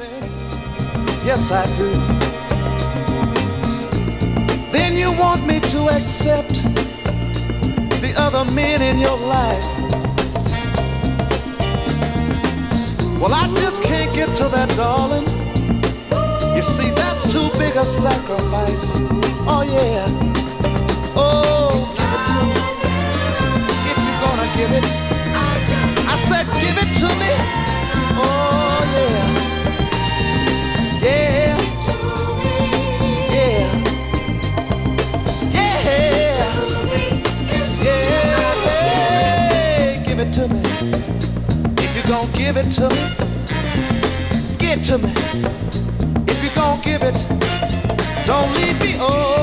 things. Yes, I do. Then you want me to accept the other men in your life. Well, I just can't get to that, darling. You see, that's too big a sacrifice. Oh, yeah. Oh, give it to me. If you're gonna give it. I said, give it to me. Oh, yeah. Yeah. Yeah. Yeah. Yeah. Give it to me. If you're gonna give it to me, give it to me. If you're gonna give it, don't leave me. Oh.